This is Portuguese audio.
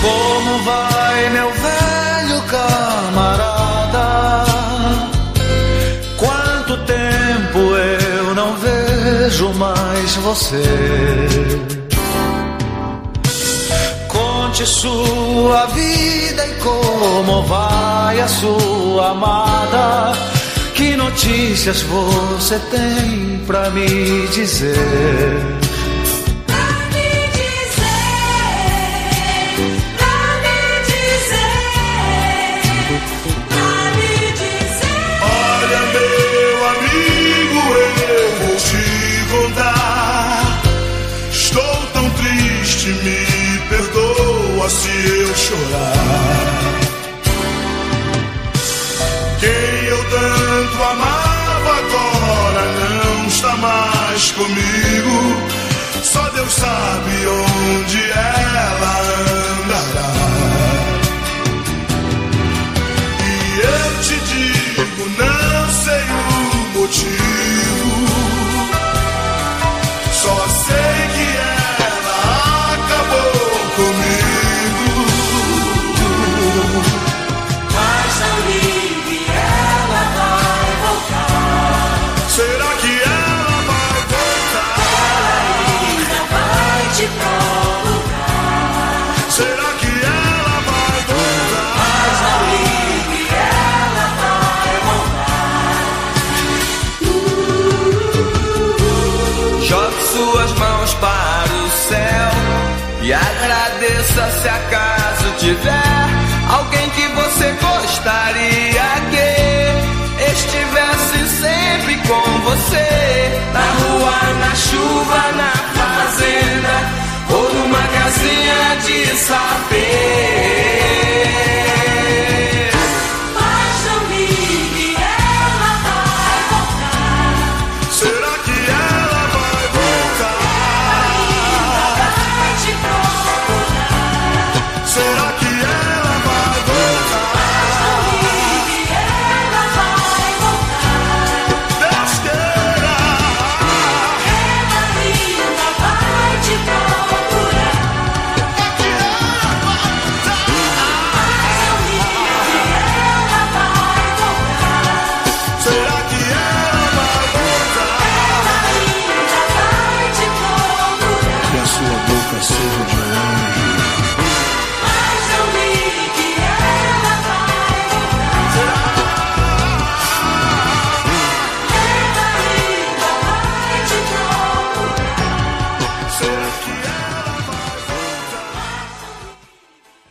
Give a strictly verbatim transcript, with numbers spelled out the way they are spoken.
Como vai, meu velho camarada? Quanto tempo eu não vejo mais você. Conte sua vida e como vai a sua amada. Que notícias você tem pra me dizer? Me perdoa se eu chorar. Quem eu tanto amava agora não está mais comigo. Só Deus sabe onde ela andará. E eu te digo, não sei o motivo, só sei que ela acabou comigo. Mas não ligue, ela vai voltar. Será que ela vai voltar? Ela ainda vai te procurar. Será que ela vai voltar? Mas não ligue, ela vai voltar. Jogue suas mãos para o céu e agradeça se acaso tiver alguém que você gostaria que estivesse sempre com você. Na rua, na chuva, na fazenda ou numa casinha de saber. Mas não ligue, ela vai voltar. Será que ela vai voltar? Vai te procurar. Será que ela vai voltar? Mas não ligue, ela vai voltar. Deus queira. Ela ainda vai te procurar. Que ela vai voltar. Mas não ligue, ela vai voltar. Será que ela vai voltar? Ela ainda vai te procurar. Que a sua boca seja de anjo. Mas não ligue, ela vai voltar. Ela ainda vai te procurar. Será que ela